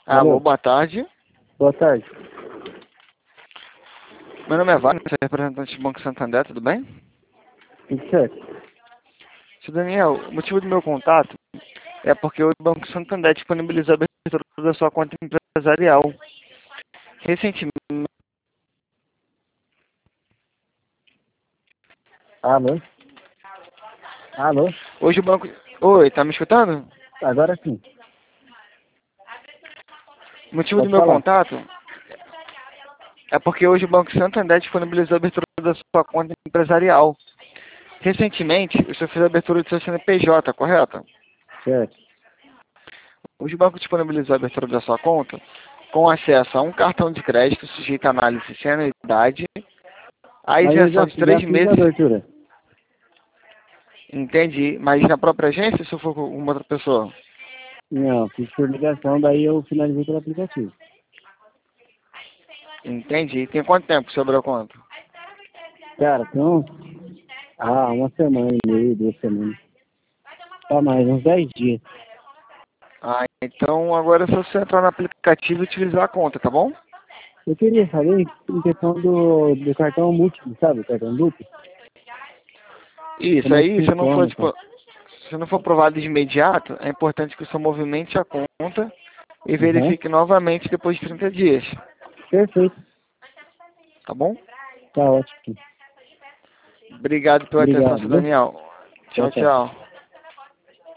Alô, Alô, boa tarde. boa tarde. Meu nome é Wagner, sou representante do Banco Santander, tudo bem? Tudo certo? Sr. Daniel, o motivo do meu contato é porque o Banco Santander disponibilizou a abertura da sua conta empresarial. Recentemente, Alô? Alô? hoje o banco... Oi, tá me escutando? Agora sim. O motivo do Pode meu falar. contato é porque hoje o Banco Santander disponibilizou a abertura da sua conta empresarial. Recentemente, o senhor fez a abertura do seu CNPJ, correto? Certo. Hoje o banco disponibilizou a abertura da sua conta com acesso a um cartão de crédito sujeito à análise sem anuidade, a Mas eu isenção de já 3 fiz a meses, abertura. entendi, mas na própria agência, se for com uma outra pessoa? Não, fiz por ligação, daí eu finalizei pelo aplicativo. Entendi. Tem quanto tempo sobre a conta? Cara, então, uma semana e meia, 2 semanas. Tá mais, uns 10 dias. Ah, então agora é só você entrar no aplicativo e utilizar a conta, tá bom? Eu queria saber em questão do cartão múltiplo, sabe? O cartão duplo. Isso, Como é que aí funciona, cara? se não for aprovado de imediato, é importante que o senhor movimente a conta e Aham. verifique novamente depois de 30 dias, Perfeito. tá bom? Tá ótimo. Obrigado pela atenção, Obrigado, seu viu? Daniel. Tchau, Tchau, tchau. tchau.